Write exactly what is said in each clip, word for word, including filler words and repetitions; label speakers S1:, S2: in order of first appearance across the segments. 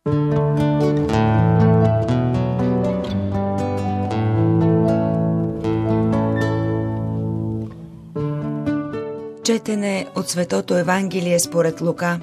S1: Четене от Светото Евангелие според Лука.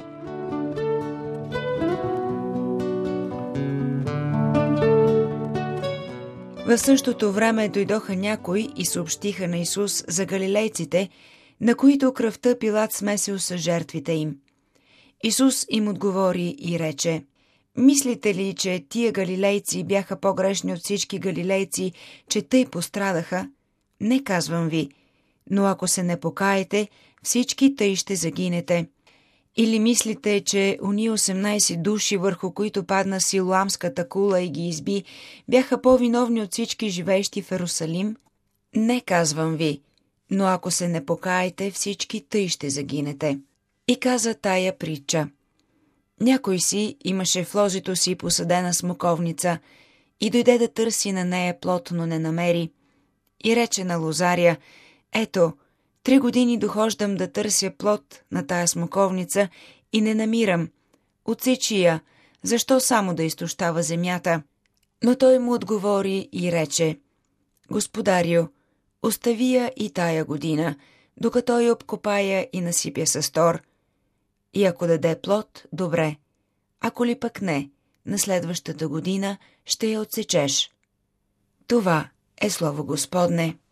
S1: В същото време дойдоха някои и съобщиха на Исус за галилейците, на които кръвта Пилат смесил с жертвите им. Исус им отговори и рече: мислите ли, че тия галилейци бяха по-грешни от всички галилейци, че тъй пострадаха? Не казвам ви, но ако се не покаете, всички тъй ще загинете. Или мислите, че уния осемнайсет души, върху които падна Силоамската кула и ги изби, бяха по-виновни от всички живеещи в Ерусалим? Не казвам ви, но ако се не покаете, всички тъй ще загинете. И каза тая притча. Някой си имаше в ложето си посадена смоковница и дойде да търси на нея плод, но не намери. И рече на лозаря: ето, три години дохождам да търся плод на тая смоковница и не намирам. Отсечи я, защо само да изтощава земята? Но той му отговори и рече: Господарю, остави я и тая година, докато я обкопая и насипя с тор. И ако даде плод, добре. Ако ли пък не, на следващата година ще я отсечеш. Това е слово Господне.